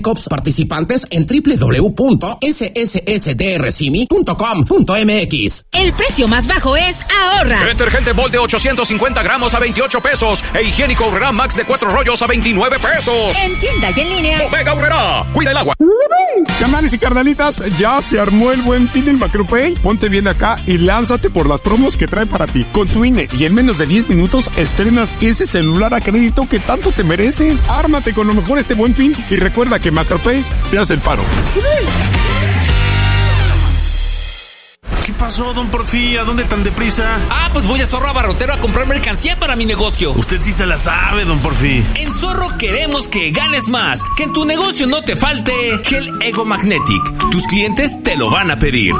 COPS participantes en www.sssdrcimi.com.mx. El precio más bajo es ahorra. Detergente Bold de 850 gramos a 28 pesos e higiénico Aurrera Max de 4 rollos a 29 pesos. En tienda y en línea. Bodega Aurrera, cuida el agua. Carnales y carnalitas, ya se armó el Buen Fin en Macropay. Ponte bien acá y lánzate por las promos que trae para ti. Con tu INE y en menos de 10 minutos estrenas ese celular a crédito que tanto te mereces. Ármate con lo mejor este Buen Fin y recuerda que Macropay te hace el paro. ¿Qué pasó, don Porfi? ¿A dónde tan deprisa? Pues voy a Zorro Abarrotero a comprar mercancía para mi negocio. Usted sí se la sabe, don Porfi. En Zorro queremos que ganes más, que en tu negocio no te falte Gel Ego Magnetic. Tus clientes te lo van a pedir.